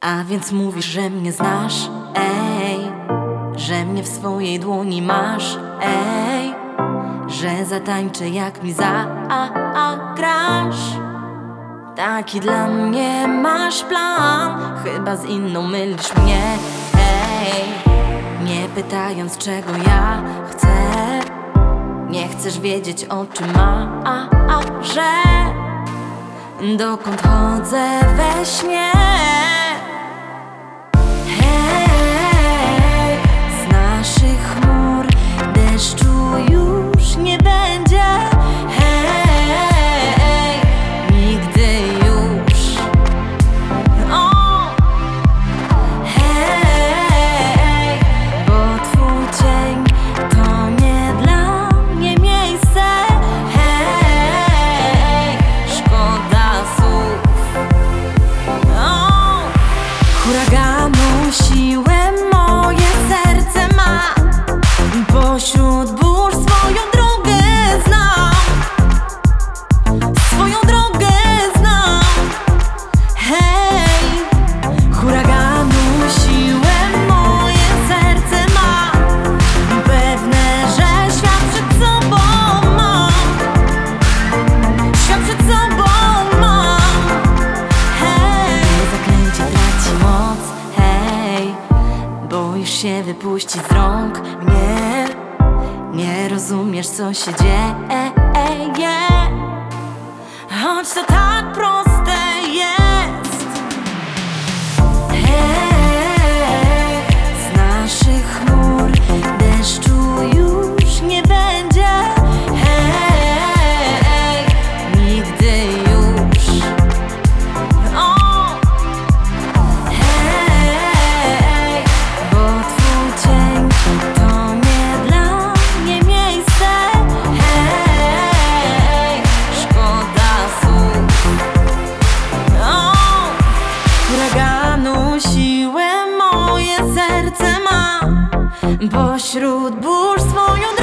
A więc mówisz, że mnie znasz, ej, że mnie w swojej dłoni masz, ej, że zatańczę jak mi zagrasz. Taki dla mnie masz plan, chyba z inną mylisz mnie, ej, nie pytając czego ja chcę. Nie chcesz wiedzieć o czym że dokąd chodzę we śnie. Hej, z naszych chmur deszczu już nie będzie. Hej, nigdy już. O, hej, bo twój cień to nie dla mnie miejsce. Hej, szkoda słów. O, huraganu siłę moje serce ma. Pośród burz swoją drogę znam. Swoją drogę znam. Hej, huraganu siłę moje serce ma. Pewne, że świat przed sobą mam. Świat przed sobą mam. Hej, zaklęcie traci moc. Hej, boisz się wypuścić z rąk mnie. Nie rozumiesz co się dzieje. Choć to tak proste jest. Hej, z naszych chmur deszczu już nie będzie. Hej, nigdy już. O, hej, bo twój cień to nie dla mnie miejsce. Hej, szkoda słów. O, huraganu siłę moje serce ma. Pośród burz swoją drogę